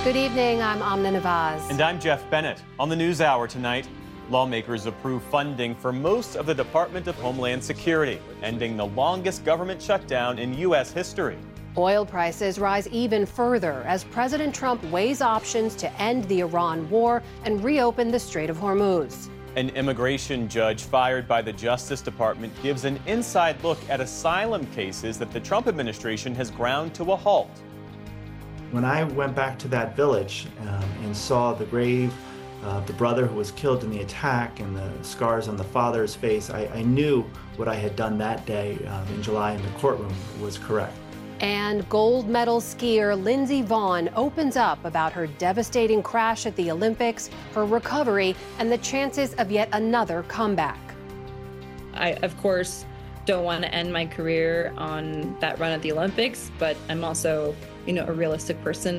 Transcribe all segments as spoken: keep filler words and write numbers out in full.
Good evening, I'm Amna Nawaz. And I'm Jeff Bennett. On the NewsHour tonight, lawmakers approve funding for most of the Department of Homeland Security, ending the longest government shutdown in U S history. Oil prices rise even further as President Trump weighs options to end the Iran war and reopen the Strait of Hormuz. An immigration judge fired by the Justice Department gives an inside look at asylum cases that the Trump administration has ground to a halt. When I went back to that village um, and saw the grave of the brother who was killed in the attack and the scars on the father's face, I, I knew what I had done that day um, in July in the courtroom was correct. And gold medal skier Lindsey Vonn opens up about her devastating crash at the Olympics, her recovery, and the chances of yet another comeback. I, of course, don't want to end my career on that run at the Olympics, but I'm also, you know, a realistic person.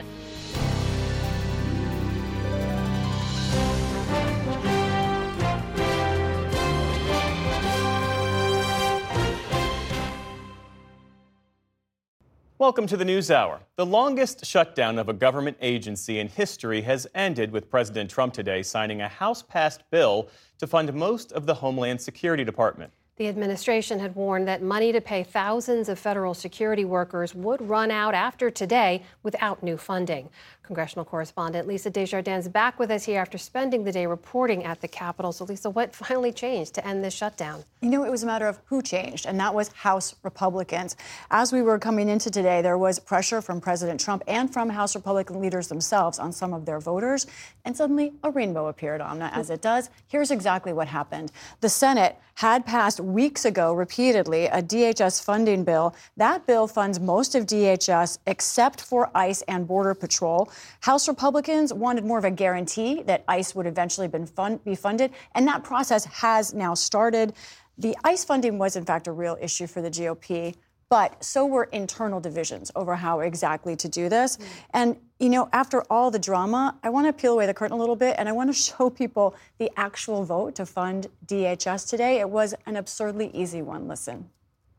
Welcome to the NewsHour. The longest shutdown of a government agency in history has ended with President Trump today signing a House-passed bill to fund most of the Homeland Security Department. The administration had warned that money to pay thousands of federal security workers would run out after today without new funding. Congressional correspondent Lisa Desjardins back with us here after spending the day reporting at the Capitol. So, Lisa, what finally changed to end this shutdown? You know, it was a matter of who changed, and that was House Republicans. As we were coming into today, there was pressure from President Trump and from House Republican leaders themselves on some of their voters, and suddenly a rainbow appeared, Amna, as it does. Here's exactly what happened. The Senate had passed weeks ago repeatedly a D H S funding bill. That bill funds most of D H S except for ICE and Border Patrol. House Republicans wanted more of a guarantee that ICE would eventually been fund, be funded, and that process has now started. The ICE funding was, in fact, a real issue for the G O P, but so were internal divisions over how exactly to do this. Mm. And, you know, after all the drama, I want to peel away the curtain a little bit, and I want to show people the actual vote to fund D H S today. It was an absurdly easy one. Listen.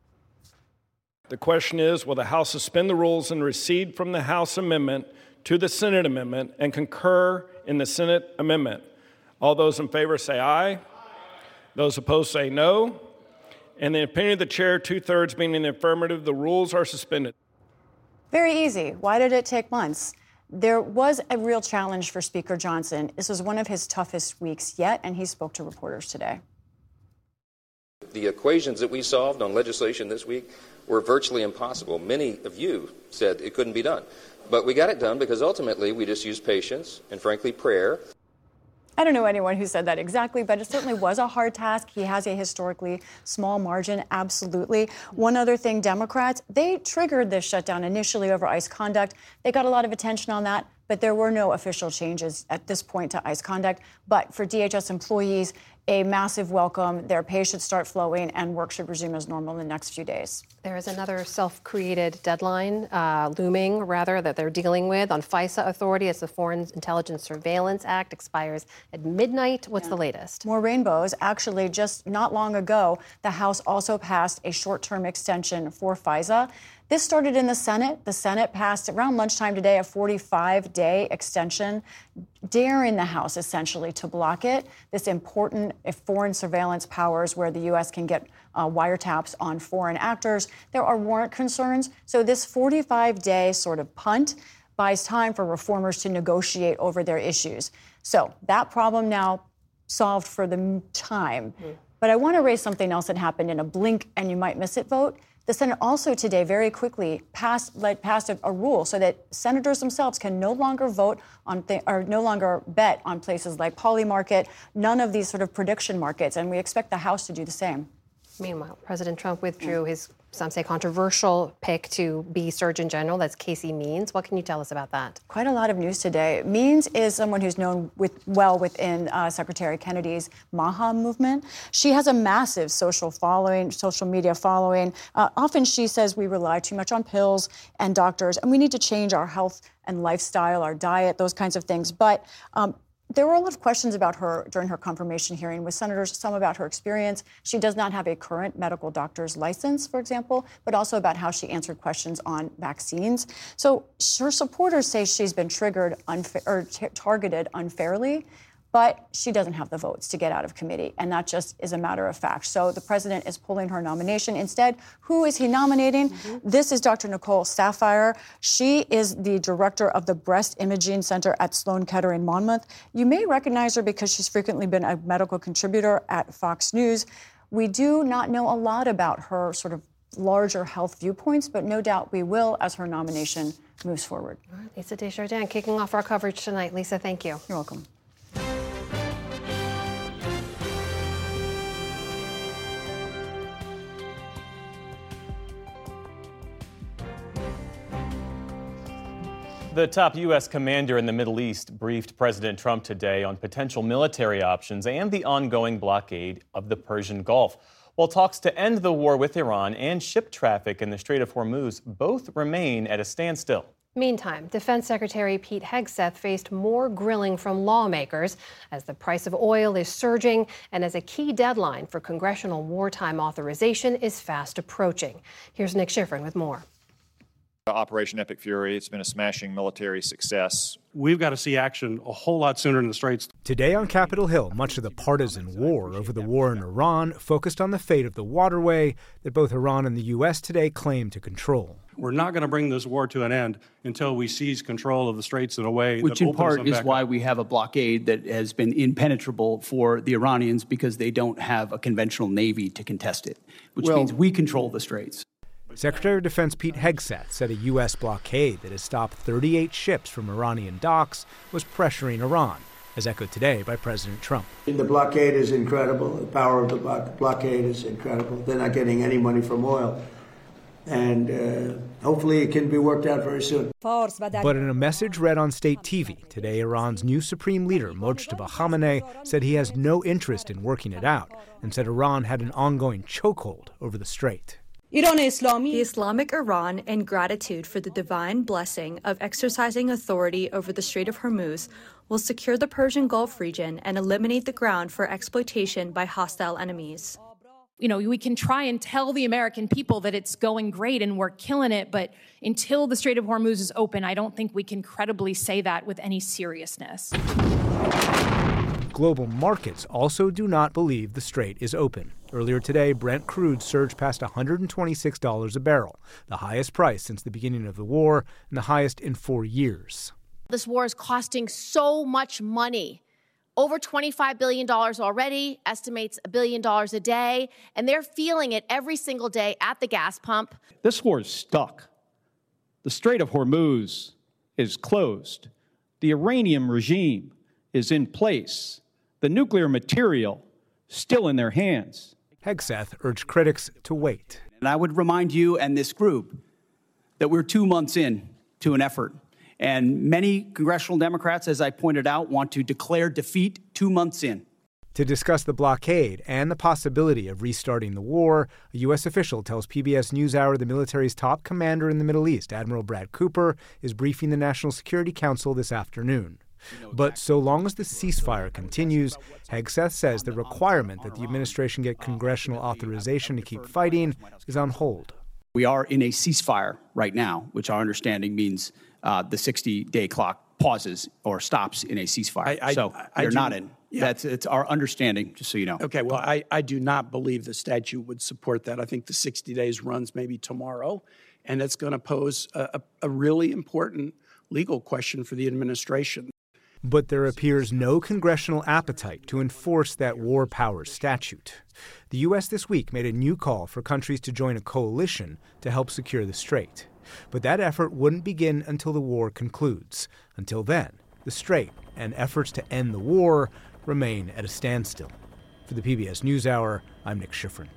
The question is, will the House suspend the rules and recede from the House amendment to the Senate amendment and concur in the Senate amendment? All those in favor say aye. Aye. Those opposed say no. In the opinion of the chair, two-thirds being in the affirmative, the rules are suspended. Very easy. Why did it take months? There was a real challenge for Speaker Johnson. This was one of his toughest weeks yet, and he spoke to reporters today. The equations that we solved on legislation this week were virtually impossible. Many of you said it couldn't be done. But we got it done because ultimately we just used patience and, frankly, prayer. I don't know anyone who said that exactly, but it certainly was a hard task. He has a historically small margin, absolutely. One other thing, Democrats, they triggered this shutdown initially over ICE conduct. They got a lot of attention on that, but there were no official changes at this point to ICE conduct. But for D H S employees, a massive welcome. Their pay should start flowing and work should resume as normal in the next few days. There is another self-created deadline uh, looming, rather, that they're dealing with on FISA authority. It's the Foreign Intelligence Surveillance Act, expires at midnight. What's yeah. the latest? More rainbows. Actually, just not long ago, the House also passed a short-term extension for FISA. This started in the Senate. The Senate passed around lunchtime today a forty-five day extension, daring the House essentially to block it. This important foreign surveillance powers where the U S can get uh, wiretaps on foreign actors. There are warrant concerns. So this forty-five day sort of punt buys time for reformers to negotiate over their issues. So that problem now solved for the time. Mm-hmm. But I want to raise something else that happened in a blink and you might miss it vote. The Senate also today very quickly passed, like, passed a, a rule so that senators themselves can no longer vote on th- or no longer bet on places like Polymarket, none of these sort of prediction markets, and we expect the House to do the same. Meanwhile, President Trump withdrew his, some say, controversial pick to be Surgeon General. That's Casey Means. What can you tell us about that? Quite a lot of news today. Means is someone who's known with, well within uh, Secretary Kennedy's MAHA movement. She has a massive social following, social media following. Uh, often she says we rely too much on pills and doctors, and we need to change our health and lifestyle, our diet, those kinds of things. But um, There were a lot of questions about her during her confirmation hearing with senators, some about her experience. She does not have a current medical doctor's license, for example, but also about how she answered questions on vaccines. So her supporters say she's been triggered unfa- or t- targeted unfairly, but she doesn't have the votes to get out of committee, and that just is a matter of fact. So the president is pulling her nomination. Instead, who is he nominating? Mm-hmm. This is Doctor Nicole Saphier. She is the director of the Breast Imaging Center at Sloan Kettering Monmouth. You may recognize her because she's frequently been a medical contributor at Fox News. We do not know a lot about her sort of larger health viewpoints, but no doubt we will as her nomination moves forward. All right, Lisa Desjardins kicking off our coverage tonight. Lisa, thank you. You're welcome. The top U S commander in the Middle East briefed President Trump today on potential military options and the ongoing blockade of the Persian Gulf. While talks to end the war with Iran and ship traffic in the Strait of Hormuz both remain at a standstill. Meantime, Defense Secretary Pete Hegseth faced more grilling from lawmakers as the price of oil is surging and as a key deadline for congressional wartime authorization is fast approaching. Here's Nick Schifrin with more. Operation Epic Fury, it's been a smashing military success. We've got to see action a whole lot sooner in the Straits. Today on Capitol Hill, much of the partisan war over the war in Iran focused on the fate of the waterway that both Iran and the U S today claim to control. We're not going to bring this war to an end until we seize control of the Straits in a way Which that in opens part them is back why up. we have a blockade that has been impenetrable for the Iranians because they don't have a conventional navy to contest it, which Well, means we control the Straits. Secretary of Defense Pete Hegseth said a U S blockade that has stopped thirty-eight ships from Iranian docks was pressuring Iran, as echoed today by President Trump. The blockade is incredible. The power of the blo- blockade is incredible. They're not getting any money from oil. And uh, hopefully it can be worked out very soon. But in a message read on state T V, today Iran's new supreme leader, Mojtaba Khamenei, said he has no interest in working it out and said Iran had an ongoing chokehold over the strait. The Islamic Iran, in gratitude for the divine blessing of exercising authority over the Strait of Hormuz, will secure the Persian Gulf region and eliminate the ground for exploitation by hostile enemies. You know, we can try and tell the American people that it's going great and we're killing it, but until the Strait of Hormuz is open, I don't think we can credibly say that with any seriousness. Global markets also do not believe the strait is open. Earlier today, Brent crude surged past one hundred twenty-six dollars a barrel, the highest price since the beginning of the war and the highest in four years. This war is costing so much money. Over twenty-five billion dollars already, estimates a billion dollars a day, and they're feeling it every single day at the gas pump. This war is stuck. The Strait of Hormuz is closed. The Iranian regime is in place. The nuclear material still in their hands. Hegseth urged critics to wait. And I would remind you and this group that we're two months in to an effort. And many congressional Democrats, as I pointed out, want to declare defeat two months in. To discuss the blockade and the possibility of restarting the war, a U S official tells P B S NewsHour the military's top commander in the Middle East, Admiral Brad Cooper, is briefing the National Security Council this afternoon. But so long as the ceasefire continues, Hegseth says the requirement that the administration get congressional authorization to keep fighting is on hold. We are in a ceasefire right now, which our understanding means uh, the sixty-day clock pauses or stops in a ceasefire. I, I, so I you're do, not in. Yeah. That's it's our understanding, just so you know. Okay, well, I, I do not believe the statute would support that. I think the sixty days runs maybe tomorrow, and it's going to pose a, a, a really important legal question for the administration. But there appears no congressional appetite to enforce that war powers statute. The U S this week made a new call for countries to join a coalition to help secure the strait. But that effort wouldn't begin until the war concludes. Until then, the strait and efforts to end the war remain at a standstill. For the P B S NewsHour, I'm Nick Schifrin.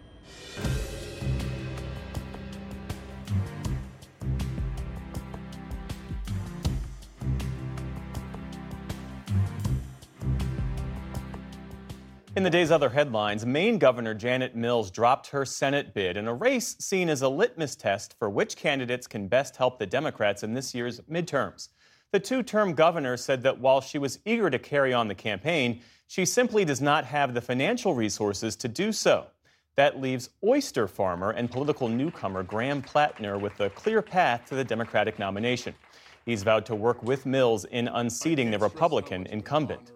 In the day's other headlines, Maine Governor Janet Mills dropped her Senate bid in a race seen as a litmus test for which candidates can best help the Democrats in this year's midterms. The two-term governor said that while she was eager to carry on the campaign, she simply does not have the financial resources to do so. That leaves oyster farmer and political newcomer Graham Plattner with a clear path to the Democratic nomination. He's vowed to work with Mills in unseating the Republican incumbent.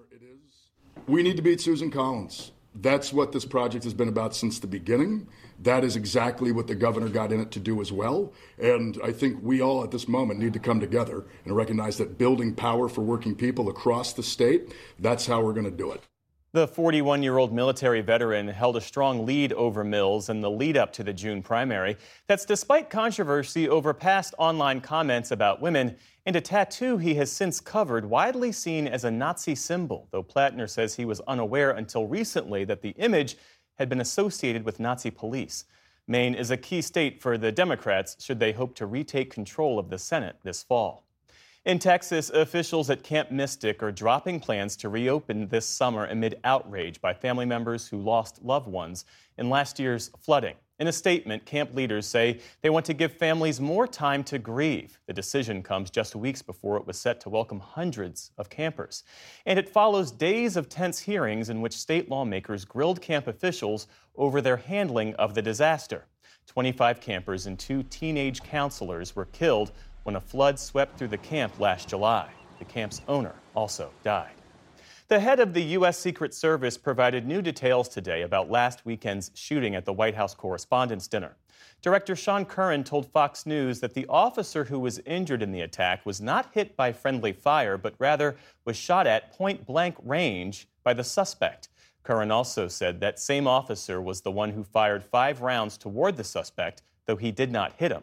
We need to beat Susan Collins. That's what this project has been about since the beginning. That is exactly what the governor got in it to do as well. And I think we all at this moment need to come together and recognize that building power for working people across the state, that's how we're going to do it. The forty-one-year-old military veteran held a strong lead over Mills in the lead-up to the June primary. That's despite controversy over past online comments about women and a tattoo he has since covered, widely seen as a Nazi symbol, though Plattner says he was unaware until recently that the image had been associated with Nazi police. Maine is a key state for the Democrats should they hope to retake control of the Senate this fall. In Texas, officials at Camp Mystic are dropping plans to reopen this summer amid outrage by family members who lost loved ones in last year's flooding. In a statement, camp leaders say they want to give families more time to grieve. The decision comes just weeks before it was set to welcome hundreds of campers. And it follows days of tense hearings in which state lawmakers grilled camp officials over their handling of the disaster. twenty-five campers and two teenage counselors were killed when a flood swept through the camp last July. The camp's owner also died. The head of the U S Secret Service provided new details today about last weekend's shooting at the White House Correspondents' Dinner. Director Sean Curran told Fox News that the officer who was injured in the attack was not hit by friendly fire, but rather was shot at point-blank range by the suspect. Curran also said that same officer was the one who fired five rounds toward the suspect, though he did not hit him.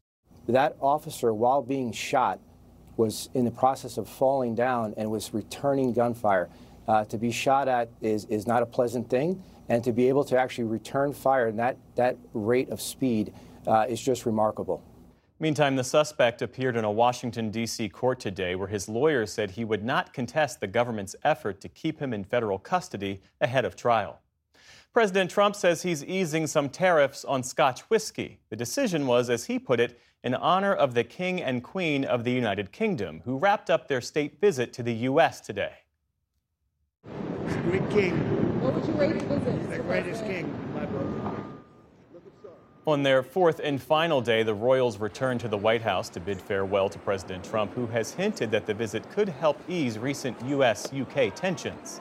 That officer, while being shot, was in the process of falling down and was returning gunfire. Uh, to be shot at is, is not a pleasant thing, and to be able to actually return fire in that, that rate of speed uh, is just remarkable. Meantime, the suspect appeared in a Washington, D C court today where his lawyer said he would not contest the government's effort to keep him in federal custody ahead of trial. President Trump says he's easing some tariffs on Scotch whiskey. The decision was, as he put it, in honor of the King and Queen of the United Kingdom, who wrapped up their state visit to the U S today. It's a great king. What would you rate the visit? The greatest king, my book. On their fourth and final day, the royals returned to the White House to bid farewell to President Trump, who has hinted that the visit could help ease recent U S U K tensions.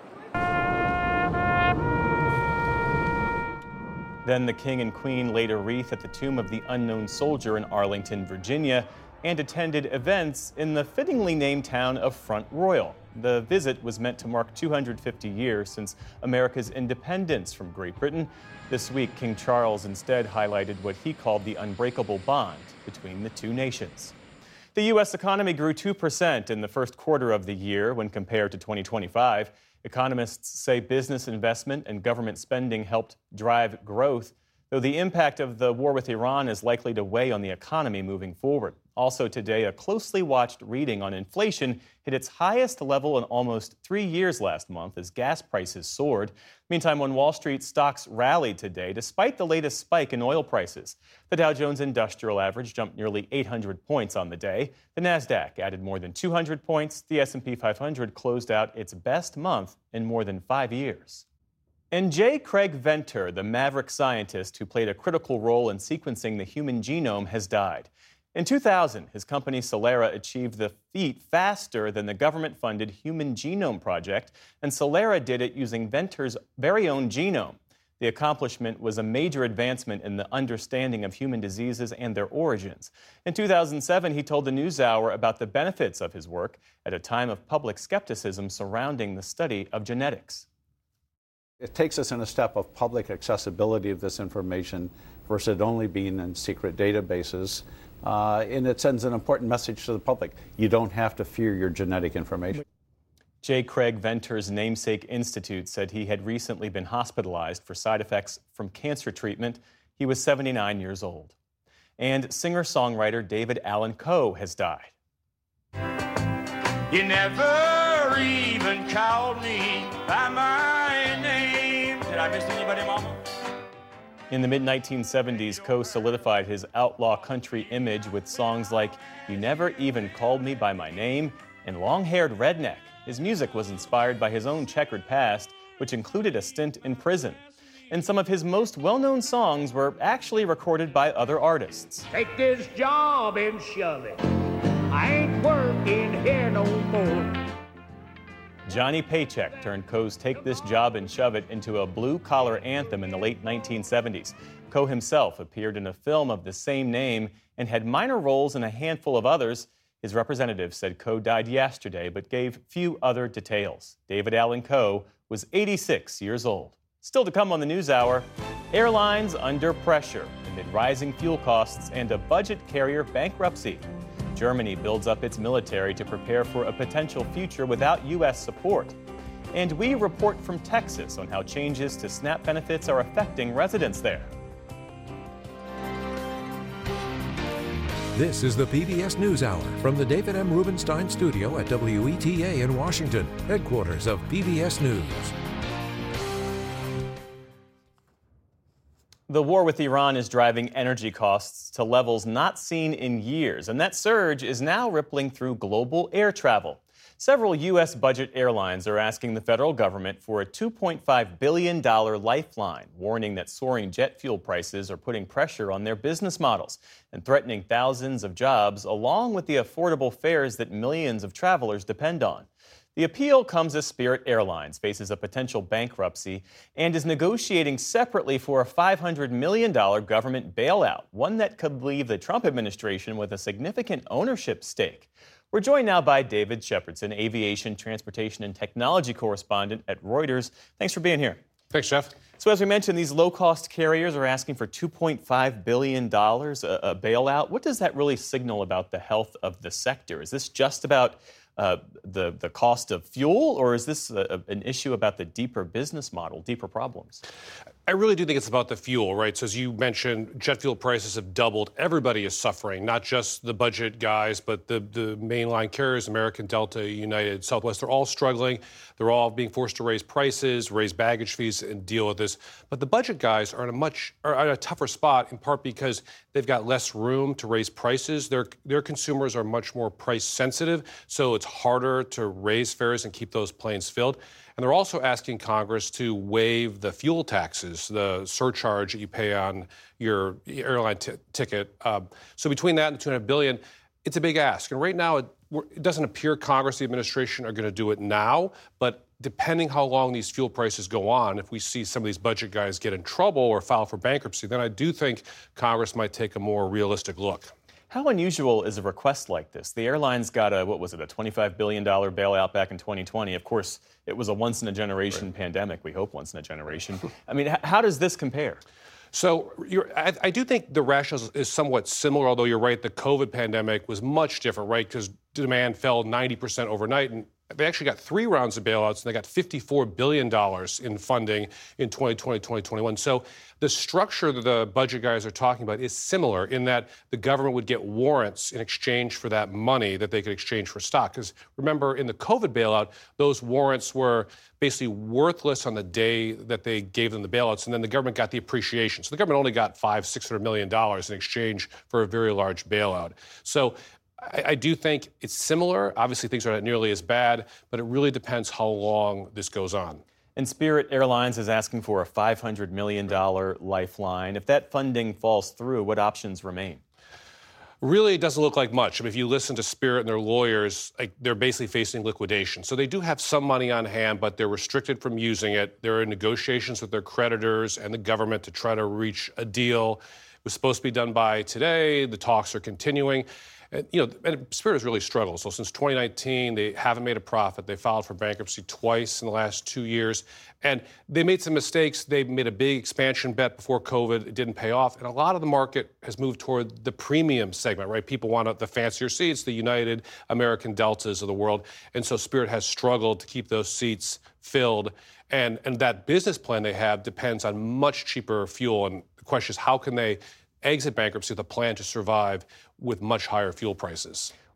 Then the King and Queen laid a wreath at the tomb of the unknown soldier in Arlington, Virginia, and attended events in the fittingly named town of Front Royal. The visit was meant to mark two hundred fifty years since America's independence from Great Britain. This week, King Charles instead highlighted what he called the unbreakable bond between the two nations. The U S economy grew two percent in the first quarter of the year when compared to twenty twenty-five. Economists say business investment and government spending helped drive growth, though the impact of the war with Iran is likely to weigh on the economy moving forward. Also today, a closely watched reading on inflation hit its highest level in almost three years last month as gas prices soared. Meantime, on Wall Street, stocks rallied today despite the latest spike in oil prices. The Dow Jones Industrial Average jumped nearly eight hundred points on the day. The Nasdaq added more than two hundred points. The S and P five hundred closed out its best month in more than five years. And J. Craig Venter, the maverick scientist who played a critical role in sequencing the human genome, has died. In two thousand, his company Celera achieved the feat faster than the government-funded Human Genome Project, and Celera did it using Venter's very own genome. The accomplishment was a major advancement in the understanding of human diseases and their origins. In two thousand seven, he told the NewsHour about the benefits of his work at a time of public skepticism surrounding the study of genetics. It takes us in a step of public accessibility of this information versus it only being in secret databases. Uh, and it sends an important message to the public. You don't have to fear your genetic information. J. Craig Venter's namesake institute said he had recently been hospitalized for side effects from cancer treatment. He was seventy-nine years old. And singer-songwriter David Allan Coe has died. You never even called me by my name. Did I miss anybody, Mama? In the mid nineteen seventies, Coe solidified his outlaw country image with songs like You Never Even Called Me By My Name and Long-Haired Redneck. His music was inspired by his own checkered past, which included a stint in prison. And some of his most well-known songs were actually recorded by other artists. Take this job and shove it. I ain't working here no more. Johnny Paycheck turned Coe's Take This Job and Shove It into a blue-collar anthem in the late nineteen seventies. Coe himself appeared in a film of the same name and had minor roles in a handful of others. His representative said Coe died yesterday, but gave few other details. David Allen Coe was eighty-six years old. Still to come on the NewsHour, airlines under pressure amid rising fuel costs and a budget carrier bankruptcy. Germany builds up its military to prepare for a potential future without U S support. And we report from Texas on how changes to SNAP benefits are affecting residents there. This is the P B S NewsHour from the David M. Rubenstein Studio at W E T A in Washington, headquarters of P B S News. The war with Iran is driving energy costs to levels not seen in years, and that surge is now rippling through global air travel. Several U S budget airlines are asking the federal government for a two point five billion dollars lifeline, warning that soaring jet fuel prices are putting pressure on their business models and threatening thousands of jobs, along with the affordable fares that millions of travelers depend on. The appeal comes as Spirit Airlines faces a potential bankruptcy and is negotiating separately for a five hundred million dollars government bailout, one that could leave the Trump administration with a significant ownership stake. We're joined now by David Shepardson, aviation, transportation, and technology correspondent at Reuters. Thanks for being here. Thanks, Jeff. So as we mentioned, these low-cost carriers are asking for two point five billion dollars, a, a bailout. What does that really signal about the health of the sector? Is this just about Uh, the, the cost of fuel, or is this a, an issue about the deeper business model, deeper problems? I really do think it's about the fuel, right? So as you mentioned, jet fuel prices have doubled. Everybody is suffering, not just the budget guys, but the, the mainline carriers, American, Delta, United, Southwest. They're all struggling. They're all being forced to raise prices, raise baggage fees, and deal with this. But the budget guys are in a much are in a tougher spot, in part because they've got less room to raise prices. Their their consumers are much more price sensitive, so it's harder to raise fares and keep those planes filled. And they're also asking Congress to waive the fuel taxes, the surcharge that you pay on your airline t- ticket. Uh, so between that and the two hundred billion dollars, it's a big ask. And right now, it, it doesn't appear Congress, the administration, are going to do it now. But depending how long these fuel prices go on, if we see some of these budget guys get in trouble or file for bankruptcy, then I do think Congress might take a more realistic look. How unusual is a request like this? The airlines got a, what was it, a twenty-five billion dollars bailout back in twenty twenty. Of course, it was a once-in-a-generation right. pandemic. We hope once in a generation. I mean, h- how does this compare? So you're, I, I do think the rationale is somewhat similar, although you're right, the COVID pandemic was much different, right? Because demand fell ninety percent overnight, and they actually got three rounds of bailouts, and they got fifty-four billion dollars in funding in twenty twenty, twenty twenty-one. So the structure that the budget guys are talking about is similar in that the government would get warrants in exchange for that money that they could exchange for stock. Because remember, in the COVID bailout, those warrants were basically worthless on the day that they gave them the bailouts, and then the government got the appreciation. So the government only got five, six hundred million dollars in exchange for a very large bailout. So I, I do think it's similar. Obviously, things are not nearly as bad, but it really depends how long this goes on. And Spirit Airlines is asking for a five hundred million dollars lifeline. If that funding falls through, what options remain? Really, it doesn't look like much. I mean, if you listen to Spirit and their lawyers, like, they're basically facing liquidation. So they do have some money on hand, but they're restricted from using it. They're in negotiations with their creditors and the government to try to reach a deal. It was supposed to be done by today. The talks are continuing. And, you know, and Spirit has really struggled. So since twenty nineteen, they haven't made a profit. They filed for bankruptcy twice in the last two years. And they made some mistakes. They made a big expansion bet before COVID. It didn't pay off. And a lot of the market has moved toward the premium segment, right? People want the fancier seats, the United, American, Deltas of the world. And so Spirit has struggled to keep those seats filled. And, and that business plan they have depends on much cheaper fuel. And the question is, how can they exit bankruptcy with a plan to survive with much higher fuel prices?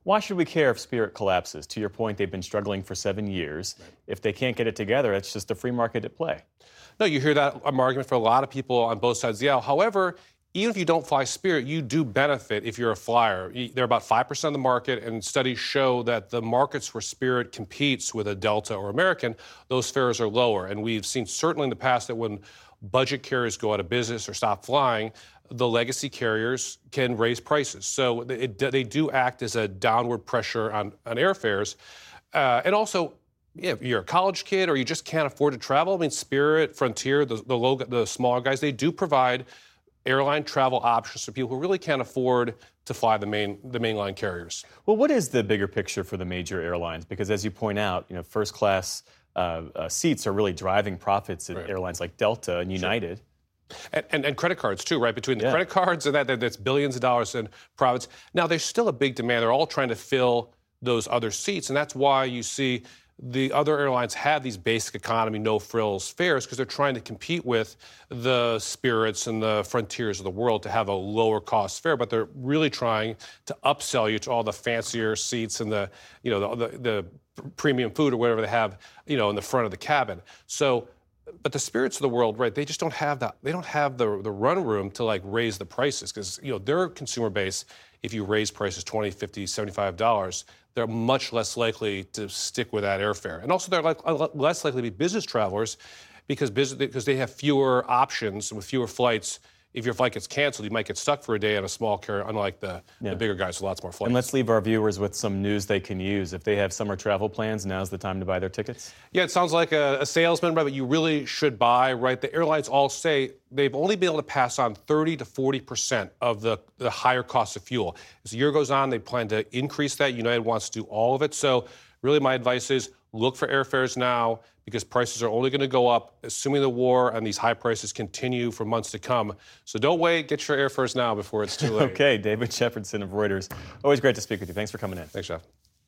Why should we care if Spirit collapses? To your point, they've been struggling for seven years. If they can't get it together, it's just a free market at play. No, you hear that argument for a lot of people on both sides of the aisle. However, even if you don't fly Spirit, you do benefit if you're a flyer. They're about five percent of the market, and studies show that the markets where Spirit competes with a Delta or American, those fares are lower. And we've seen certainly in the past that when budget carriers go out of business or stop flying, the legacy carriers can raise prices. So it, they do act as a downward pressure on, on airfares. Uh, and also, yeah, if you're a college kid or you just can't afford to travel, I mean, Spirit, Frontier, the, the, low, the smaller guys, they do provide airline travel options for people who really can't afford to fly the main the mainline carriers. Well, what is the bigger picture for the major airlines? Because as you point out, you know, first class uh, uh, seats are really driving profits at right. airlines like Delta and United. Sure. And, and, and credit cards, too, right? Between the yeah. credit cards and that, that, that's billions of dollars in profits. Now, there's still a big demand. They're all trying to fill those other seats, and that's why you see the other airlines have these basic economy, no-frills fares, because they're trying to compete with the Spirits and the Frontiers of the world to have a lower-cost fare, but they're really trying to upsell you to all the fancier seats and the, you know, the, the, the premium food or whatever they have, you know, in the front of the cabin. So, but the Spirits of the world, right, they just don't have that. They don't have the, the run room to, like, raise the prices because, you know, their consumer base, if you raise prices twenty, fifty, seventy-five dollars, they're much less likely to stick with that airfare. And also they're like, less likely to be business travelers because, business, because they have fewer options with fewer flights. If your flight gets canceled, you might get stuck for a day on a small carrier, unlike the, yeah. the bigger guys with lots more flights. And let's leave our viewers with some news they can use. If they have summer travel plans, now's the time to buy their tickets. Yeah, it sounds like a, a salesman, but you really should buy, right? The airlines all say they've only been able to pass on thirty to forty percent of the, the higher cost of fuel. As the year goes on, they plan to increase that. United wants to do all of it. So really my advice is look for airfares now because prices are only going to go up, assuming the war and these high prices continue for months to come. So don't wait. Get your airfares now before it's too late. Okay, David Shepardson of Reuters. Always great to speak with you. Thanks for coming in. Thanks, Jeff.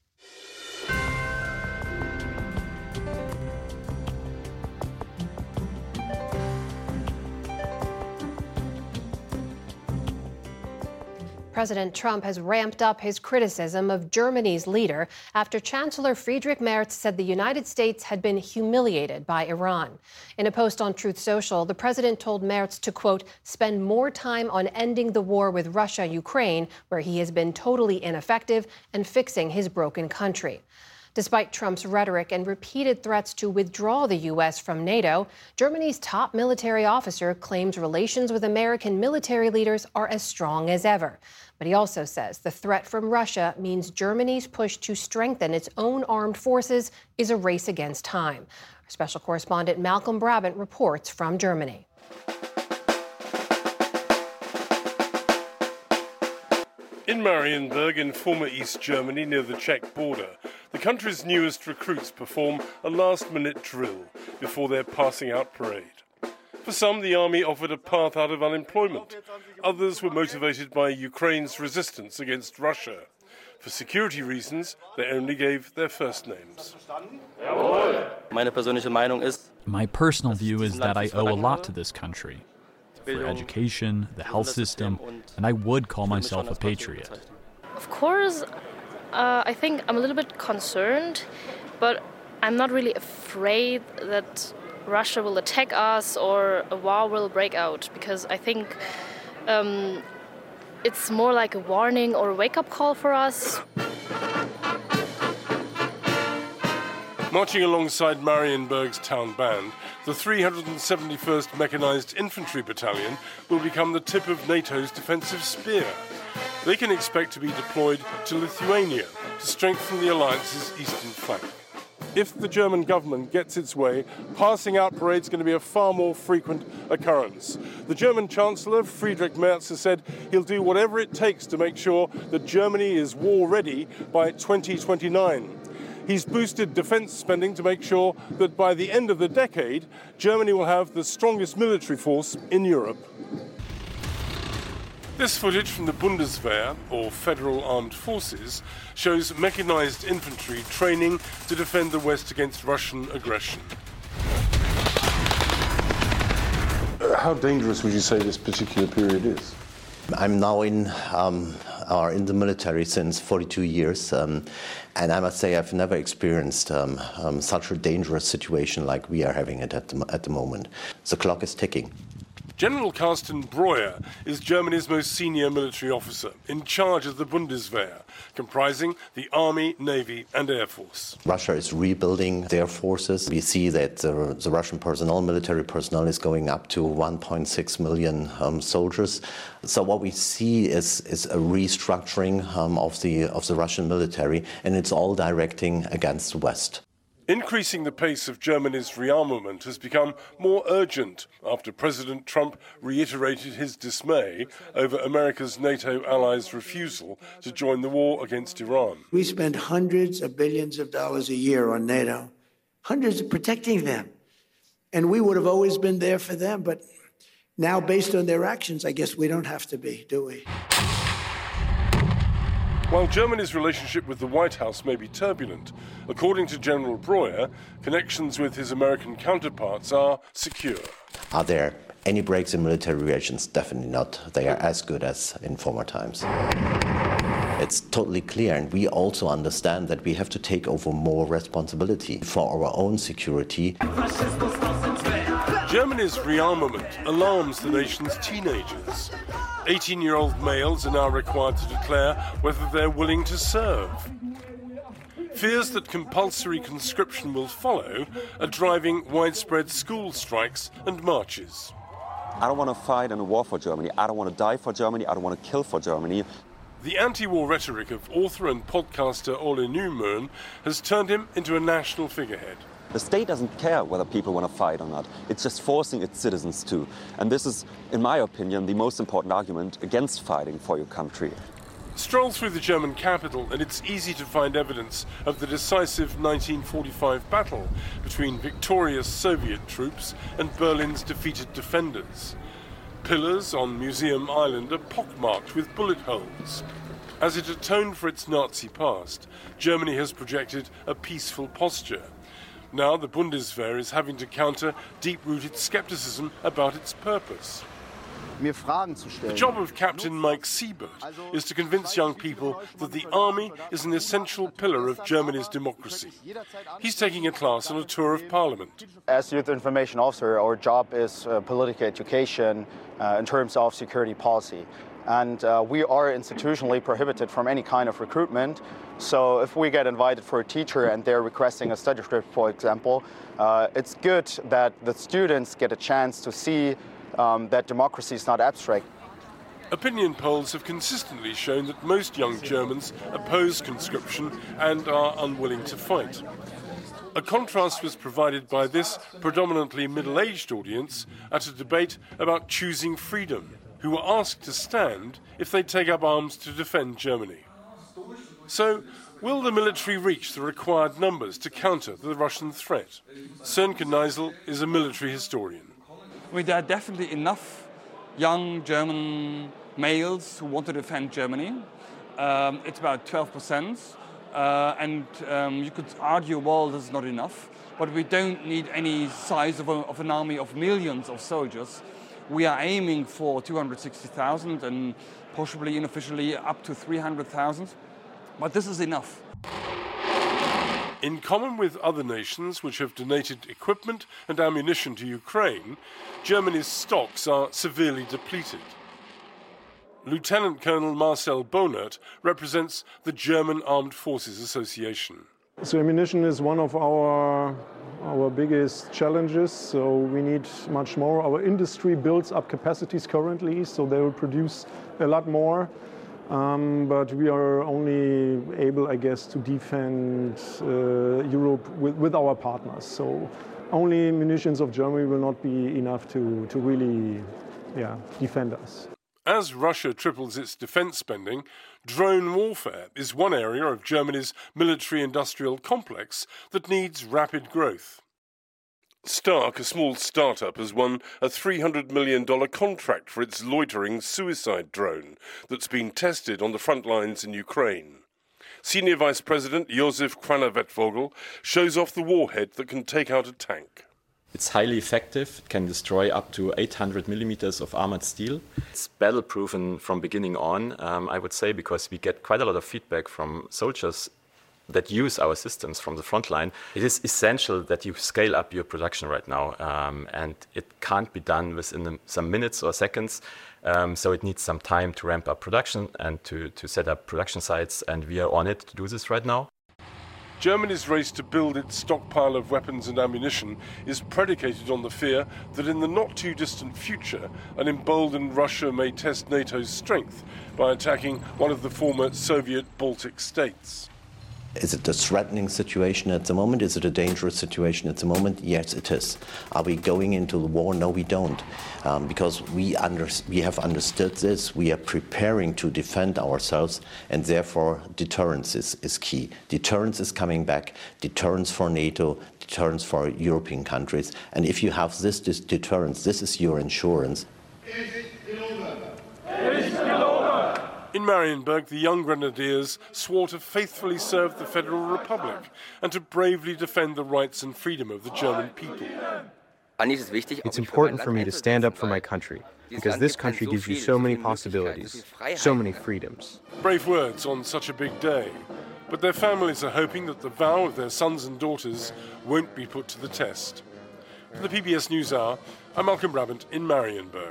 President Trump has ramped up his criticism of Germany's leader after Chancellor Friedrich Merz said the United States had been humiliated by Iran. In a post on Truth Social, the president told Merz to, quote, spend more time on ending the war with Russia, Ukraine, where he has been totally ineffective, and fixing his broken country. Despite Trump's rhetoric and repeated threats to withdraw the U S from NATO, Germany's top military officer claims relations with American military leaders are as strong as ever. But he also says the threat from Russia means Germany's push to strengthen its own armed forces is a race against time. Our special correspondent Malcolm Brabant reports from Germany. In Marienburg, in former East Germany near the Czech border, the country's newest recruits perform a last-minute drill before their passing out parade. For some, the army offered a path out of unemployment. Others were motivated by Ukraine's resistance against Russia. For security reasons, they only gave their first names. My personal view is that I owe a lot to this country. For education, the health system, and I would call myself a patriot. Of course, uh, I think I'm a little bit concerned, but I'm not really afraid that Russia will attack us or a war will break out, because I think um, it's more like a warning or a wake-up call for us. Marching alongside Marienburg's town band, the three hundred seventy-first Mechanized Infantry Battalion will become the tip of NATO's defensive spear. They can expect to be deployed to Lithuania to strengthen the alliance's eastern flank. If the German government gets its way, passing out parades are going to be a far more frequent occurrence. The German Chancellor, Friedrich Merz, has said he'll do whatever it takes to make sure that Germany is war-ready by twenty twenty-nine. He's boosted defense spending to make sure that by the end of the decade, Germany will have the strongest military force in Europe. This footage from the Bundeswehr, or Federal Armed Forces, shows mechanized infantry training to defend the West against Russian aggression. How dangerous would you say this particular period is? I'm now in um, are in the military since forty-two years, um, and I must say I've never experienced um, um, such a dangerous situation like we are having it at the, at the moment. The clock is ticking. General Carsten Breuer is Germany's most senior military officer in charge of the Bundeswehr, comprising the Army, Navy and Air Force. Russia is rebuilding their forces. We see that the, the Russian personnel, military personnel, is going up to one point six million um, soldiers. So what we see is, is a restructuring um, of, the, of the Russian military, and it's all directing against the West. Increasing the pace of Germany's rearmament has become more urgent after President Trump reiterated his dismay over America's NATO allies' refusal to join the war against Iran. We spend hundreds of billions of dollars a year on NATO, hundreds of protecting them. And we would have always been there for them. But now, based on their actions, I guess we don't have to be, do we? While Germany's relationship with the White House may be turbulent, according to General Breuer, connections with his American counterparts are secure. Are there any breaks in military relations? Definitely not. They are as good as in former times. It's totally clear, and we also understand that we have to take over more responsibility for our own security. Germany's rearmament alarms the nation's teenagers. eighteen-year-old males are now required to declare whether they're willing to serve. Fears that compulsory conscription will follow are driving widespread school strikes and marches. I don't want to fight in a war for Germany. I don't want to die for Germany. I don't want to kill for Germany. The anti-war rhetoric of author and podcaster Ole Nymøen has turned him into a national figurehead. The state doesn't care whether people want to fight or not. It's just forcing its citizens to. And this is, in my opinion, the most important argument against fighting for your country. Stroll through the German capital and it's easy to find evidence of the decisive nineteen forty-five battle between victorious Soviet troops and Berlin's defeated defenders. Pillars on Museum Island are pockmarked with bullet holes. As it atoned for its Nazi past, Germany has projected a peaceful posture. Now the Bundeswehr is having to counter deep-rooted skepticism about its purpose. The job of Captain Mike Siebert is to convince young people that the army is an essential pillar of Germany's democracy. He's taking a class on a tour of Parliament. As youth information officer, our job is uh, political education uh, in terms of security policy. And uh, we are institutionally prohibited from any kind of recruitment. So if we get invited for a teacher and they're requesting a study script, for example, uh, it's good that the students get a chance to see um, that democracy is not abstract. Opinion polls have consistently shown that most young Germans oppose conscription and are unwilling to fight. A contrast was provided by this predominantly middle-aged audience at a debate about choosing freedom, who were asked to stand if they take up arms to defend Germany. So, will the military reach the required numbers to counter the Russian threat? Sönke Neisel is a military historian. Well, there are definitely enough young German males who want to defend Germany. Um, it's about twelve percent. Uh, and um, you could argue, well, this is not enough. But we don't need any size of, a, of an army of millions of soldiers. We are aiming for two hundred sixty thousand and possibly unofficially up to three hundred thousand. But this is enough. In common with other nations which have donated equipment and ammunition to Ukraine, Germany's stocks are severely depleted. Lieutenant Colonel Marcel Bonert represents the German Armed Forces Association. So ammunition is one of our our biggest challenges, so we need much more. Our industry builds up capacities currently, so they will produce a lot more. Um, but we are only able, I guess, to defend uh, Europe with, with our partners. So only munitions of Germany will not be enough to, to really yeah, defend us. As Russia triples its defence spending, drone warfare is one area of Germany's military-industrial complex that needs rapid growth. Stark, a small startup, has won a three hundred million dollars contract for its loitering suicide drone that's been tested on the front lines in Ukraine. Senior Vice President Josef Kranavetvogel shows off the warhead that can take out a tank. It's highly effective. It can destroy up to eight hundred millimeters of armored steel. It's battle-proven from beginning on, um, I would say, because we get quite a lot of feedback from soldiers that use our systems from the front line. It is essential that you scale up your production right now, um, and it can't be done within some minutes or seconds. Um, so it needs some time to ramp up production and to, to set up production sites, and we are on it to do this right now. Germany's race to build its stockpile of weapons and ammunition is predicated on the fear that in the not-too-distant future, an emboldened Russia may test NATO's strength by attacking one of the former Soviet Baltic states. Is it a threatening situation at the moment? Is it a dangerous situation at the moment? Yes, it is. Are we going into the war? No, we don't. Um, because we, under, we have understood this, we are preparing to defend ourselves, and therefore deterrence is, is key. Deterrence is coming back, deterrence for NATO, deterrence for European countries. And if you have this, this deterrence, this is your insurance. In Marienburg, the young grenadiers swore to faithfully serve the Federal Republic and to bravely defend the rights and freedom of the German people. It's important for me to stand up for my country, because this country gives you so many possibilities, so many freedoms. Brave words on such a big day, but their families are hoping that the vow of their sons and daughters won't be put to the test. For the P B S NewsHour, I'm Malcolm Brabant in Marienburg.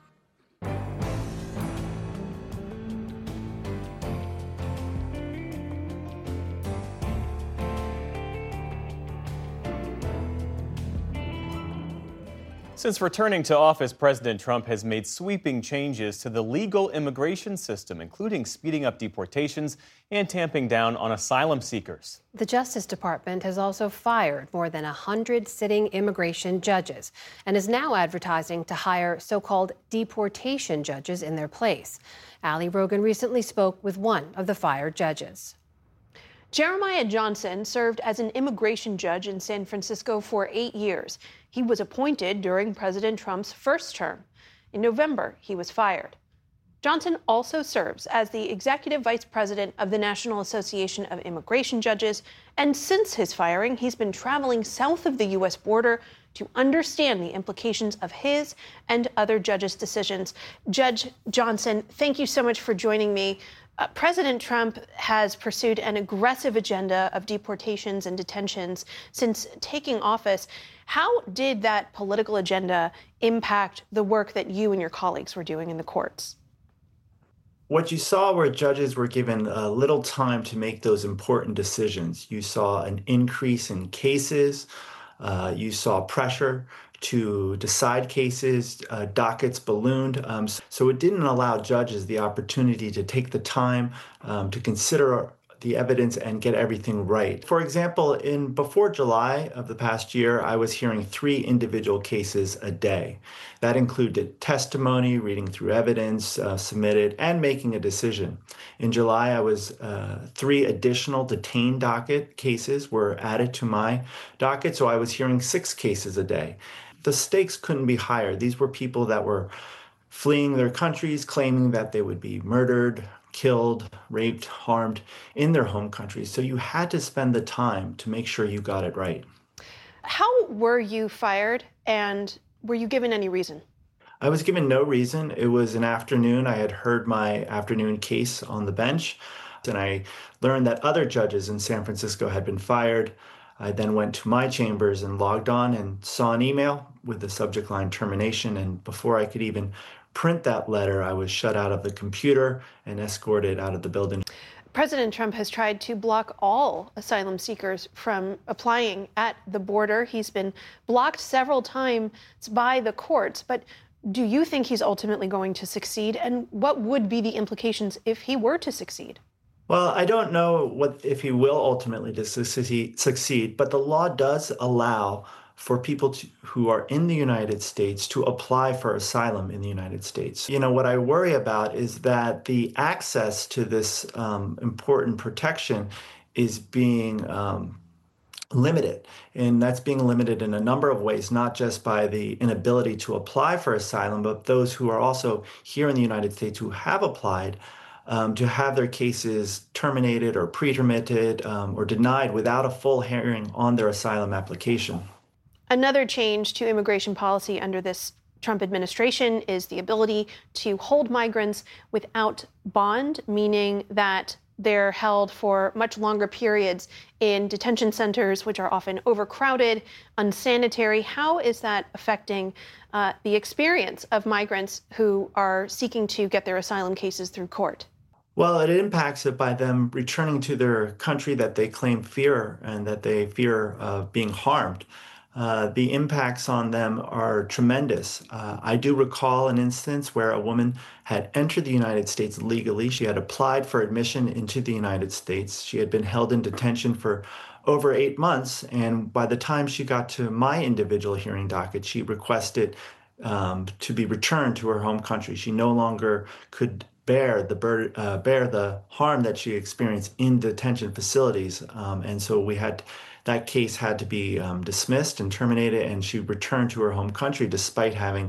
Since returning to office, President Trump has made sweeping changes to the legal immigration system, including speeding up deportations and tamping down on asylum seekers. The Justice Department has also fired more than one hundred sitting immigration judges and is now advertising to hire so-called deportation judges in their place. Ali Rogan recently spoke with one of the fired judges. Jeremiah Johnson served as an immigration judge in San Francisco for eight years. He was appointed during President Trump's first term. In November, he was fired. Johnson also serves as the executive vice president of the National Association of Immigration Judges, and since his firing, he's been traveling south of the U S border to understand the implications of his and other judges' decisions. Judge Johnson, thank you so much for joining me. Uh, President Trump has pursued an aggressive agenda of deportations and detentions since taking office. How did that political agenda impact the work that you and your colleagues were doing in the courts? What you saw were judges were given uh, little time to make those important decisions. You saw an increase in cases. Uh, you saw pressure to decide cases, uh, dockets ballooned. Um, so it didn't allow judges the opportunity to take the time um, to consider the evidence and get everything right. For example, in before July of the past year, I was hearing three individual cases a day. That included testimony, reading through evidence uh, submitted, and making a decision. In July, I was uh, three additional detained docket cases were added to my docket, so I was hearing six cases a day. The stakes couldn't be higher. These were people that were fleeing their countries, claiming that they would be murdered, killed, raped, harmed in their home countries. So you had to spend the time to make sure you got it right. How were you fired, and were you given any reason? I was given no reason. It was an afternoon. I had heard my afternoon case on the bench, and I learned that other judges in San Francisco had been fired. I then went to my chambers and logged on and saw an email with the subject line termination. And before I could even print that letter, I was shut out of the computer and escorted out of the building. President Trump has tried to block all asylum seekers from applying at the border. He's been blocked several times by the courts. But do you think he's ultimately going to succeed? And what would be the implications if he were to succeed? Well, I don't know what if he will ultimately succeed, but the law does allow for people to, who are in the United States to apply for asylum in the United States. You know, what I worry about is that the access to this um, important protection is being um, limited. And that's being limited in a number of ways, not just by the inability to apply for asylum, but those who are also here in the United States who have applied Um, to have their cases terminated or pre-terminated um, or denied without a full hearing on their asylum application. Another change to immigration policy under this Trump administration is the ability to hold migrants without bond, meaning that they're held for much longer periods in detention centers, which are often overcrowded, unsanitary. How is that affecting uh, the experience of migrants who are seeking to get their asylum cases through court? Well, it impacts it by them returning to their country that they claim fear and that they fear of being harmed. Uh, the impacts on them are tremendous. Uh, I do recall an instance where a woman had entered the United States legally. She had applied for admission into the United States. She had been held in detention for over eight months. And by the time she got to my individual hearing docket, she requested um, to be returned to her home country. She no longer could bear the bur- uh, bear the harm that she experienced in detention facilities. Um, and so we had that case had to be um, dismissed and terminated, and she returned to her home country despite having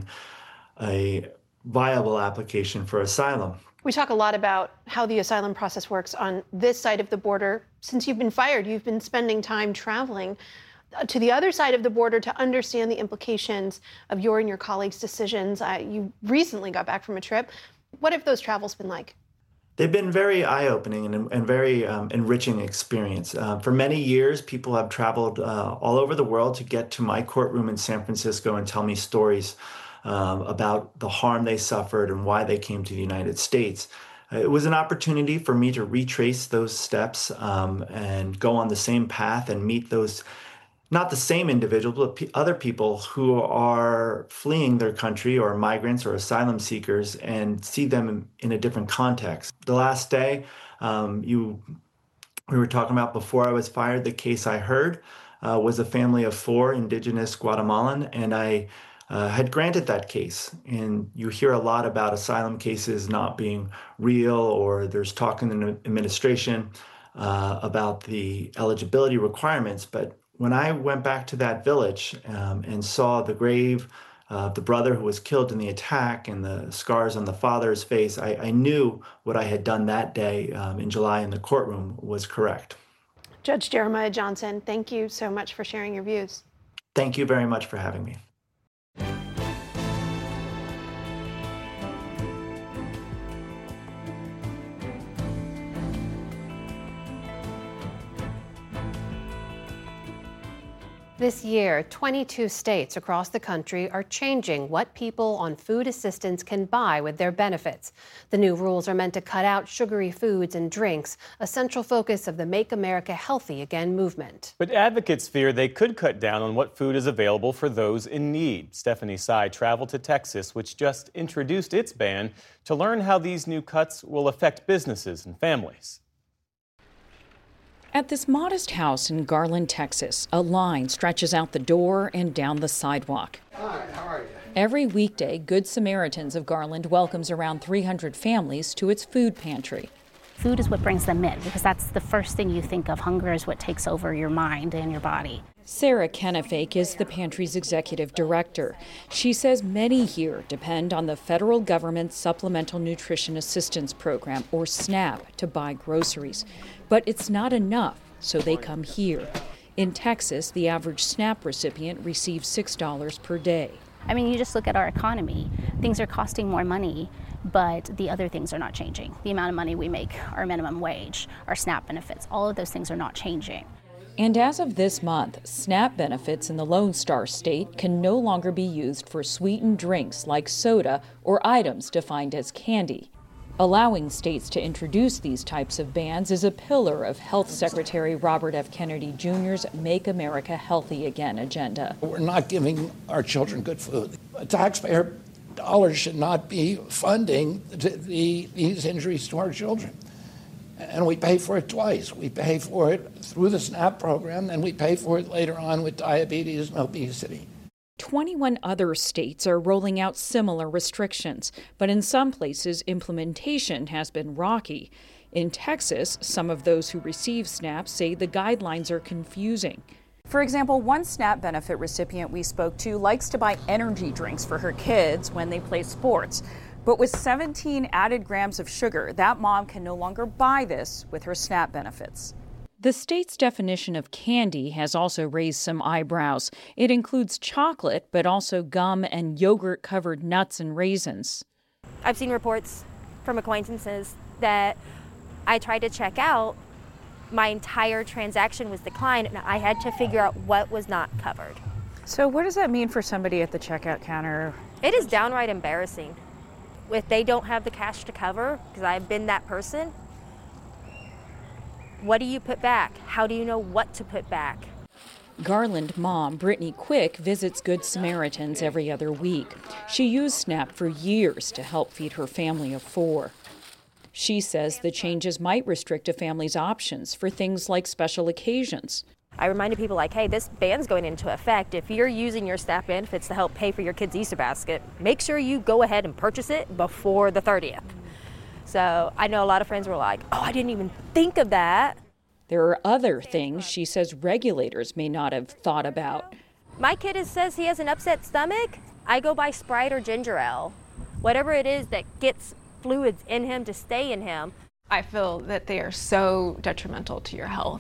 a viable application for asylum. We talk a lot about how the asylum process works on this side of the border. Since you've been fired, you've been spending time traveling to the other side of the border to understand the implications of your and your colleagues' decisions. Uh, you recently got back from a trip. What have those travels been like? They've been very eye-opening and, and very um, enriching experience. Uh, for many years, people have traveled uh, all over the world to get to my courtroom in San Francisco and tell me stories um, about the harm they suffered and why they came to the United States. Uh, it was an opportunity for me to retrace those steps um, and go on the same path and meet those not the same individuals, but p- other people who are fleeing their country or migrants or asylum seekers and see them in, in a different context. The last day, um, you we were talking about before I was fired, the case I heard uh, was a family of four indigenous Guatemalan, and I uh, had granted that case. And you hear a lot about asylum cases not being real, or there's talk in the administration uh, about the eligibility requirements, but when I went back to that village um, and saw the grave of uh, the brother who was killed in the attack and the scars on the father's face, I, I knew what I had done that day um, in July in the courtroom was correct. Judge Jeremiah Johnson, thank you so much for sharing your views. Thank you very much for having me. This year, twenty-two states across the country are changing what people on food assistance can buy with their benefits. The new rules are meant to cut out sugary foods and drinks, a central focus of the Make America Healthy Again movement. But advocates fear they could cut down on what food is available for those in need. Stephanie Sy traveled to Texas, which just introduced its ban, to learn how these new cuts will affect businesses and families. At this modest house in Garland, Texas, a line stretches out the door and down the sidewalk. Hi, how are you? Every weekday, Good Samaritans of Garland welcomes around three hundred families to its food pantry. Food is what brings them in, because that's the first thing you think of. Hunger is what takes over your mind and your body. Sarah Kennefick is the pantry's executive director. She says many here depend on the federal government's Supplemental Nutrition Assistance Program, or SNAP, to buy groceries. But it's not enough, so they come here. In Texas, the average SNAP recipient receives six dollars per day. I mean, you just look at our economy. Things are costing more money, but the other things are not changing. The amount of money we make, our minimum wage, our SNAP benefits, all of those things are not changing. And as of this month, SNAP benefits in the Lone Star State can no longer be used for sweetened drinks like soda or items defined as candy. Allowing states to introduce these types of bans is a pillar of Health Secretary Robert F. Kennedy Junior's Make America Healthy Again agenda. We're not giving our children good food. Taxpayer dollars should not be funding the, the, these injuries to our children. And we pay for it twice. We pay for it through the SNAP program, and we pay for it later on with diabetes and obesity. twenty-one other states are rolling out similar restrictions, but in some places, implementation has been rocky. In Texas, some of those who receive SNAP say the guidelines are confusing. For example, one SNAP benefit recipient we spoke to likes to buy energy drinks for her kids when they play sports. But with seventeen added grams of sugar, that mom can no longer buy this with her SNAP benefits. The state's definition of candy has also raised some eyebrows. It includes chocolate, but also gum and yogurt-covered nuts and raisins. I've seen reports from acquaintances that I tried to check out, my entire transaction was declined, and I had to figure out what was not covered. So what does that mean for somebody at the checkout counter? It is downright embarrassing. If they don't have the cash to cover, because I've been that person, what do you put back? How do you know what to put back? Garland mom, Brittany Quick, visits Good Samaritans every other week. She used SNAP for years to help feed her family of four. She says the changes might restrict a family's options for things like special occasions. I reminded people like, hey, this ban's going into effect. If you're using your SNAP benefits to help pay for your kid's Easter basket, make sure you go ahead and purchase it before the thirtieth. So I know a lot of friends were like, oh, I didn't even think of that. There are other things she says regulators may not have thought about. My kid is, says he has an upset stomach. I go buy Sprite or ginger ale. Whatever it is that gets fluids in him to stay in him. I feel that they are so detrimental to your health.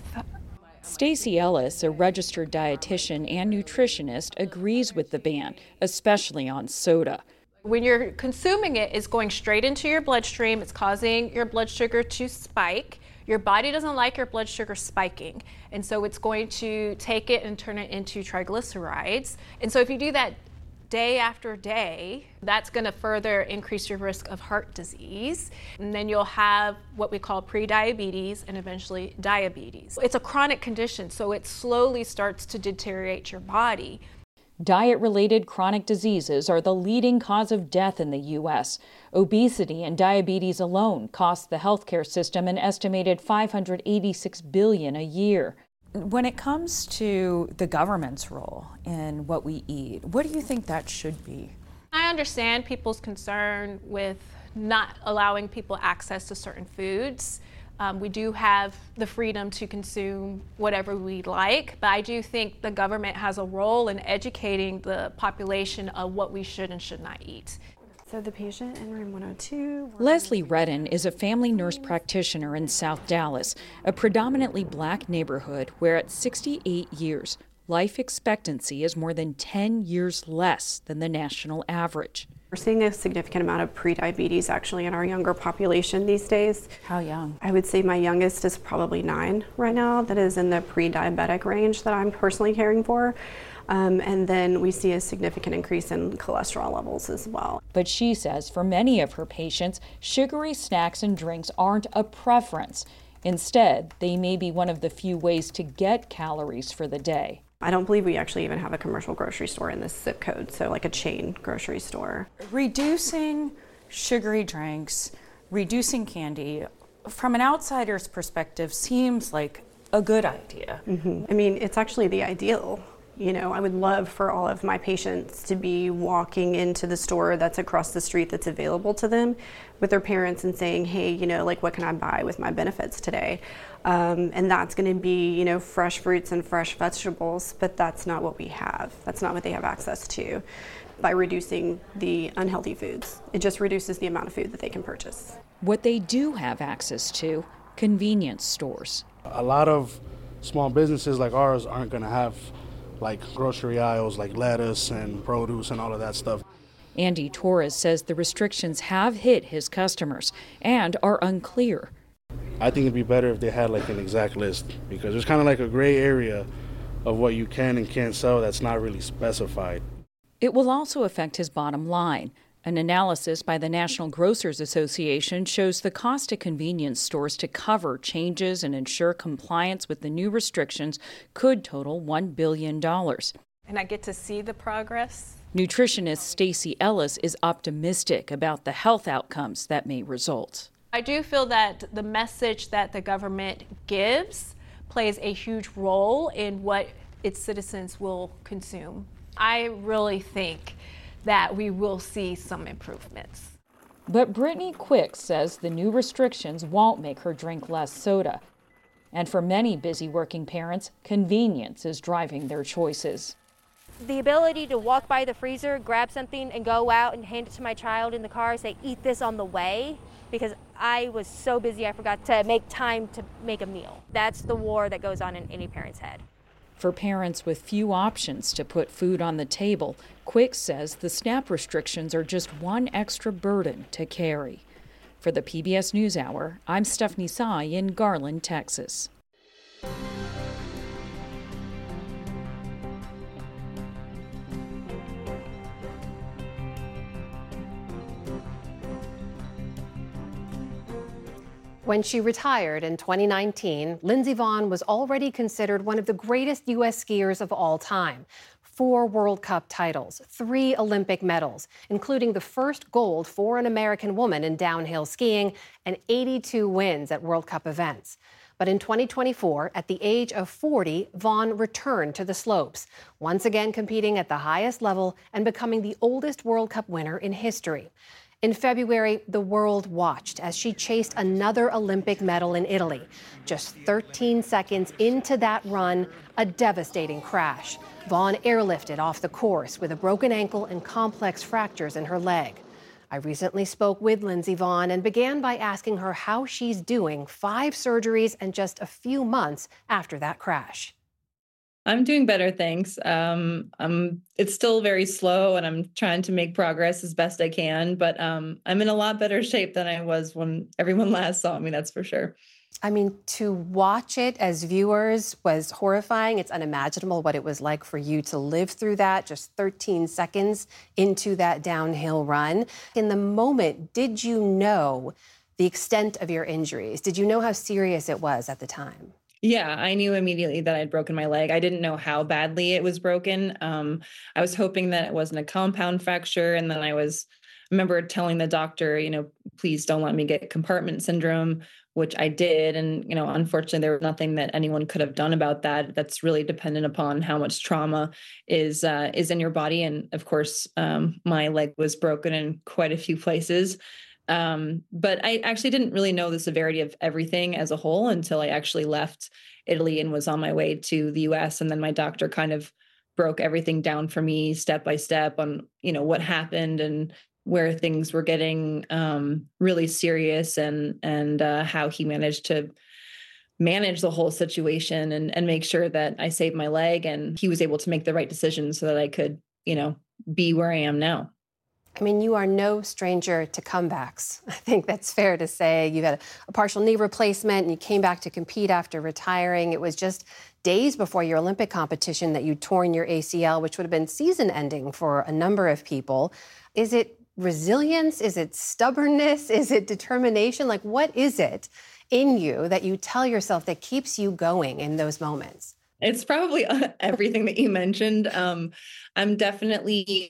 Stacey Ellis, a registered dietitian and nutritionist, agrees with the ban, especially on soda. When you're consuming it, it's going straight into your bloodstream. It's causing your blood sugar to spike. Your body doesn't like your blood sugar spiking. And so it's going to take it and turn it into triglycerides. And so if you do that day after day, that's going to further increase your risk of heart disease. And then you'll have what we call prediabetes and eventually diabetes. It's a chronic condition, so it slowly starts to deteriorate your body. Diet-related chronic diseases are the leading cause of death in the U S. Obesity and diabetes alone cost the healthcare system an estimated five hundred eighty-six billion dollars a year. When it comes to the government's role in what we eat, what do you think that should be? I understand people's concern with not allowing people access to certain foods. Um, we do have the freedom to consume whatever we like, but I do think the government has a role in educating the population of what we should and should not eat. So the patient in room one oh two. Leslie Redden is a family nurse practitioner in South Dallas, a predominantly black neighborhood where at sixty-eight years, life expectancy is more than ten years less than the national average. We're seeing a significant amount of prediabetes actually in our younger population these days. How young? I would say my youngest is probably nine right now. That is in the pre-diabetic range that I'm personally caring for. Um, and then we see a significant increase in cholesterol levels as well. But she says for many of her patients, sugary snacks and drinks aren't a preference. Instead, they may be one of the few ways to get calories for the day. I don't believe we actually even have a commercial grocery store in this zip code, so like a chain grocery store. Reducing sugary drinks, reducing candy, from an outsider's perspective, seems like a good idea. Mm-hmm. I mean, it's actually the ideal. You know, I would love for all of my patients to be walking into the store that's across the street that's available to them with their parents and saying, hey, you know, like, what can I buy with my benefits today? Um, and that's going to be, you know, fresh fruits and fresh vegetables, but that's not what we have. That's not what they have access to by reducing the unhealthy foods. It just reduces the amount of food that they can purchase. What they do have access to, convenience stores. A lot of small businesses like ours aren't going to have like grocery aisles like lettuce and produce and all of that stuff. Andy Torres says the restrictions have hit his customers and are unclear. I think it'd be better if they had like an exact list, because there's kind of like a gray area of what you can and can't sell that's not really specified. It will also affect his bottom line. An analysis by the National Grocers Association shows the cost to convenience stores to cover changes and ensure compliance with the new restrictions could total one billion dollars. And I get to see the progress. Nutritionist Stacey Ellis is optimistic about the health outcomes that may result. I do feel that the message that the government gives plays a huge role in what its citizens will consume. I really think that we will see some improvements. But Brittany Quick says the new restrictions won't make her drink less soda. And for many busy working parents, convenience is driving their choices. The ability to walk by the freezer, grab something, and go out and hand it to my child in the car, say, eat this on the way, because I was so busy I forgot to make time to make a meal. That's the war that goes on in any parent's head. For parents with few options to put food on the table, Quick says the SNAP restrictions are just one extra burden to carry. For the P B S NewsHour, I'm Stephanie Tsai in Garland, Texas. When she retired in twenty nineteen, Lindsey Vonn was already considered one of the greatest U S skiers of all time. Four World Cup titles, three Olympic medals, including the first gold for an American woman in downhill skiing, and eighty-two wins at World Cup events. But in twenty twenty-four, at the age of forty, Vonn returned to the slopes, once again competing at the highest level and becoming the oldest World Cup winner in history. In February, the world watched as she chased another Olympic medal in Italy. Just thirteen seconds into that run, a devastating crash. Vonn airlifted off the course with a broken ankle and complex fractures in her leg. I recently spoke with Lindsey Vonn and began by asking her how she's doing five surgeries and just a few months after that crash. I'm doing better, thanks. Um, I'm, it's still very slow, and I'm trying to make progress as best I can, but um, I'm in a lot better shape than I was when everyone last saw me, that's for sure. I mean, to watch it as viewers was horrifying. It's unimaginable what it was like for you to live through that just thirteen seconds into that downhill run. In the moment, did you know the extent of your injuries? Did you know how serious it was at the time? Yeah, I knew immediately that I'd broken my leg. I didn't know how badly it was broken. Um, I was hoping that it wasn't a compound fracture. And then I was, I remember telling the doctor, you know, please don't let me get compartment syndrome, which I did. And, you know, unfortunately, there was nothing that anyone could have done about that. That's really dependent upon how much trauma is uh, is in your body. And of course, um, my leg was broken in quite a few places. Um, but I actually didn't really know the severity of everything as a whole until I actually left Italy and was on my way to the U S. And then my doctor kind of broke everything down for me step by step on, you know, what happened and where things were getting um, really serious, and and uh, how he managed to manage the whole situation and, and make sure that I saved my leg. And he was able to make the right decision so that I could, you know, be where I am now. I mean, you are no stranger to comebacks. I think that's fair to say. You had a partial knee replacement and you came back to compete after retiring. It was just days before your Olympic competition that you torn your A C L, which would have been season ending for a number of people. Is it resilience? Is it stubbornness? Is it determination? Like, what is it in you that you tell yourself that keeps you going in those moments? It's probably everything that you mentioned. Um, I'm definitely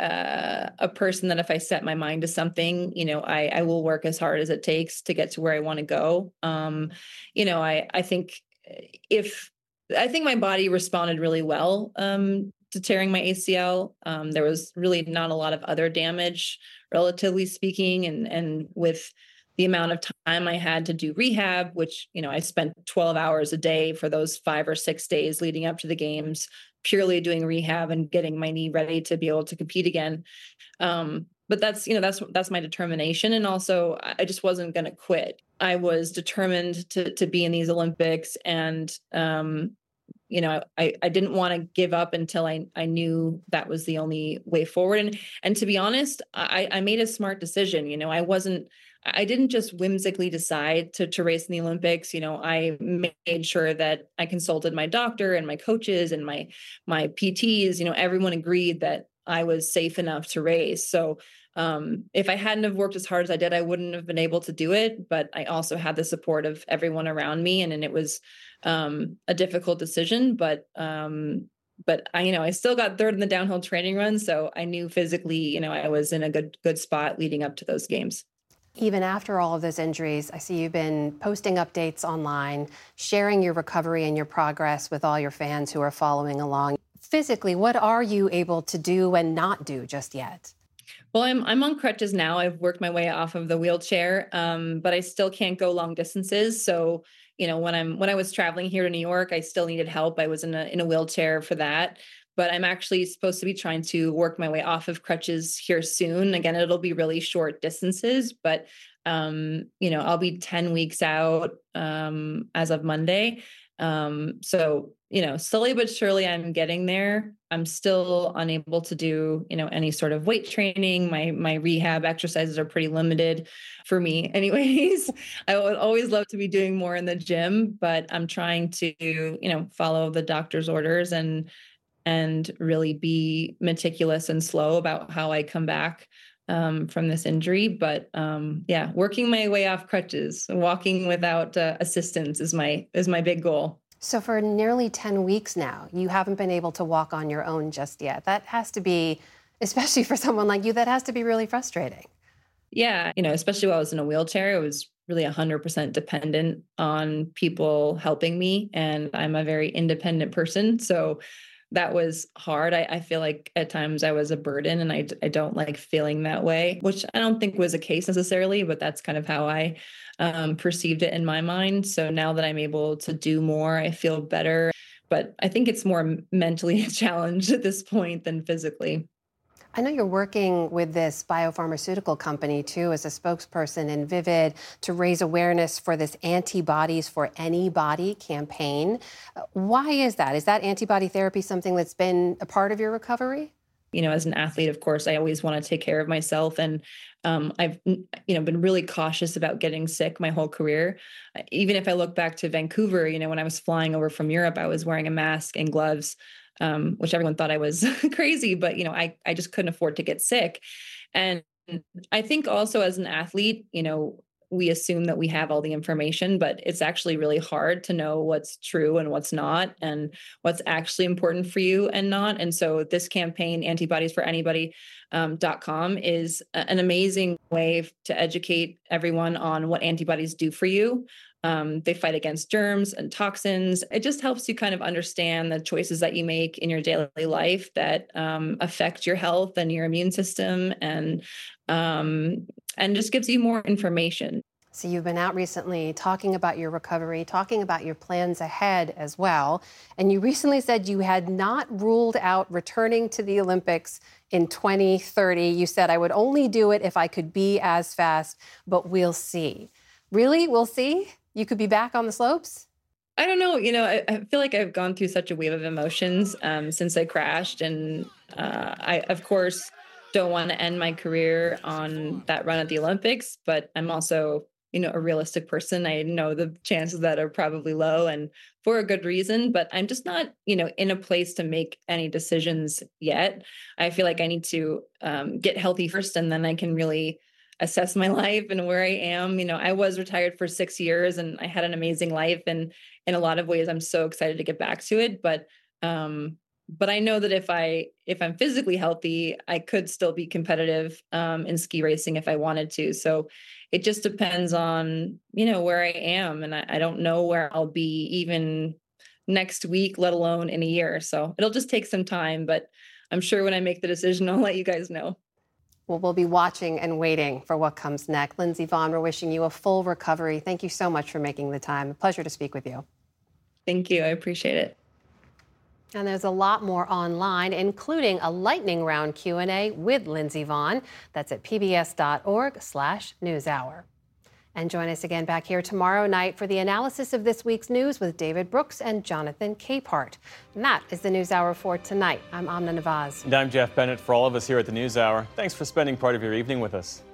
uh, a person that if I set my mind to something, you know, I, I will work as hard as it takes to get to where I want to go. Um, you know, I, I think if, I think my body responded really well um, to tearing my A C L. Um, there was really not a lot of other damage, relatively speaking, and and with the amount of time I had to do rehab, which, you know, I spent twelve hours a day for those five or six days leading up to the games, purely doing rehab and getting my knee ready to be able to compete again. Um, but that's, you know, that's, that's my determination. And also I just wasn't going to quit. I was determined to, to be in these Olympics. And, um, you know, I, I didn't want to give up until I, I knew that was the only way forward. And, and to be honest, I, I made a smart decision. You know, I wasn't, I didn't just whimsically decide to, to race in the Olympics. You know, I made sure that I consulted my doctor and my coaches and my, my P Ts, you know, everyone agreed that I was safe enough to race. So um, if I hadn't have worked as hard as I did, I wouldn't have been able to do it. But I also had the support of everyone around me. And, and it was um, a difficult decision, but um, but I, you know, I still got third in the downhill training run. So I knew physically, you know, I was in a good, good spot leading up to those games. Even after all of those injuries, I see you've been posting updates online, sharing your recovery and your progress with all your fans who are following along. Physically, what are you able to do and not do just yet? Well, I'm I'm on crutches now. I've worked my way off of the wheelchair, um, but I still can't go long distances. So, you know, when I'm when I was traveling here to New York, I still needed help. I was in a in a wheelchair for that. but I'm actually supposed to be trying to work my way off of crutches here soon. Again, it'll be really short distances, but um, you know, I'll be ten weeks out um, as of Monday. Um, so, you know, slowly but surely I'm getting there. I'm still unable to do, you know, any sort of weight training. My, my rehab exercises are pretty limited for me anyways. I would always love to be doing more in the gym, but I'm trying to, you know, follow the doctor's orders and, and really be meticulous and slow about how I come back um, from this injury. But um, yeah, working my way off crutches, walking without uh, assistance is my, is my big goal. So for nearly ten weeks now, you haven't been able to walk on your own just yet. That has to be, especially for someone like you, that has to be really frustrating. Yeah, you know, especially while I was in a wheelchair, it was really one hundred percent dependent on people helping me. And I'm a very independent person. So that was hard. I, I feel like at times I was a burden, and I, I don't like feeling that way, which I don't think was the case necessarily, but that's kind of how I um, perceived it in my mind. So now that I'm able to do more, I feel better. But I think it's more mentally a challenge at this point than physically. I know you're working with this biopharmaceutical company, too, as a spokesperson in Vivid to raise awareness for this Antibodies for Anybody campaign. Why is that? Is that antibody therapy something that's been a part of your recovery? You know, as an athlete, of course, I always want to take care of myself. And um, I've, you know, been really cautious about getting sick my whole career. Even if I look back to Vancouver, you know, when I was flying over from Europe, I was wearing a mask and gloves. Um, which everyone thought I was crazy, but, you know, I, I just couldn't afford to get sick. And I think also as an athlete, you know, we assume that we have all the information, but it's actually really hard to know what's true and what's not, and what's actually important for you and not. And so this campaign, antibodies for anybody dot com, is an amazing way to educate everyone on what antibodies do for you. Um, they fight against germs and toxins. It just helps you kind of understand the choices that you make in your daily life that um, affect your health and your immune system, and um, and just gives you more information. So you've been out recently talking about your recovery, talking about your plans ahead as well. And you recently said you had not ruled out returning to the Olympics in twenty thirty. You said, I would only do it if I could be as fast, but we'll see. Really? We'll see? You could be back on the slopes? I don't know. You know, I, I feel like I've gone through such a wave of emotions um, since I crashed. And uh, I, of course, don't want to end my career on that run at the Olympics, but I'm also, you know, a realistic person. I know the chances that are probably low, and for a good reason, but I'm just not, you know, in a place to make any decisions yet. I feel like I need to um, get healthy first, and then I can really assess my life and where I am. You know, I was retired for six years and I had an amazing life. And in a lot of ways, I'm so excited to get back to it. But, um, but I know that if I, if I'm physically healthy, I could still be competitive um, in ski racing if I wanted to. So it just depends on, you know, where I am. And I, I don't know where I'll be even next week, let alone in a year. So it'll just take some time, but I'm sure when I make the decision, I'll let you guys know. Well, we'll be watching and waiting for what comes next. Lindsey Vonn, we're wishing you a full recovery. Thank you so much for making the time. A pleasure to speak with you. Thank you. I appreciate it. And there's a lot more online, including a lightning round Q and A with Lindsey Vonn. That's at pbs.org slash newshour. And join us again back here tomorrow night for the analysis of this week's news with David Brooks and Jonathan Capehart. And that is the NewsHour for tonight. I'm Amna Nawaz. And I'm Jeff Bennett. For all of us here at the NewsHour, thanks for spending part of your evening with us.